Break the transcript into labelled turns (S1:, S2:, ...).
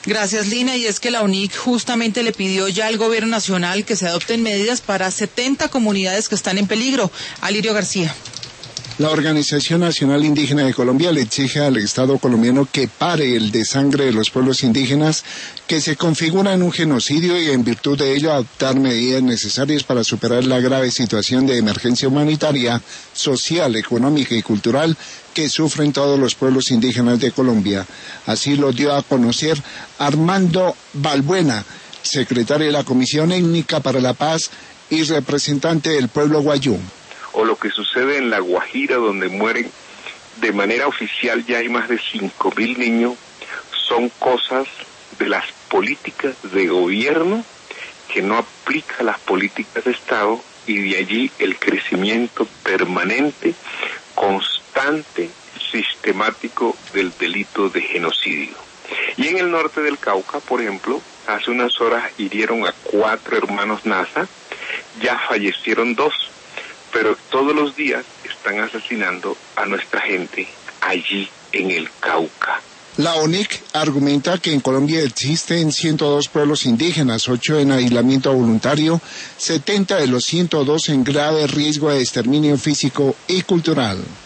S1: Gracias, Lina. Y es que la UNIC justamente le pidió ya al gobierno nacional que se adopten medidas para 70 comunidades que están en peligro. Alirio García.
S2: La Organización Nacional Indígena de Colombia le exige al Estado colombiano que pare el desangre de los pueblos indígenas, que se configura en un genocidio y en virtud de ello adoptar medidas necesarias para superar la grave situación de emergencia humanitaria, social, económica y cultural que sufren todos los pueblos indígenas de Colombia. Así lo dio a conocer Armando Balbuena, secretario de la Comisión Étnica para la Paz y representante del pueblo guayú.
S3: O lo que sucede en La Guajira, donde mueren de manera oficial ya hay más de 5.000 niños, son cosas de las políticas de gobierno que no aplica las políticas de Estado, y de allí el crecimiento permanente, constante, sistemático del delito de genocidio. Y en el norte del Cauca, por ejemplo, hace unas horas hirieron a 4 hermanos Nasa, ya fallecieron 2. Pero todos los días están asesinando a nuestra gente allí en el Cauca.
S2: La ONIC argumenta que en Colombia existen 102 pueblos indígenas, 8 en aislamiento voluntario, 70 de los 102 en grave riesgo de exterminio físico y cultural.